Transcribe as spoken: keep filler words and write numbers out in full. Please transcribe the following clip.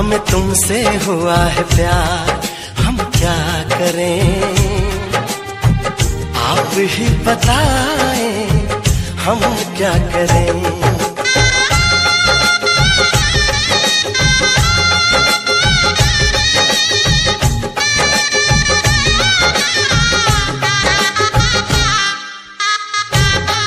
हमें तुमसे हुआ है प्यार, हम क्या करें आप ही बताएं, हम क्या करें।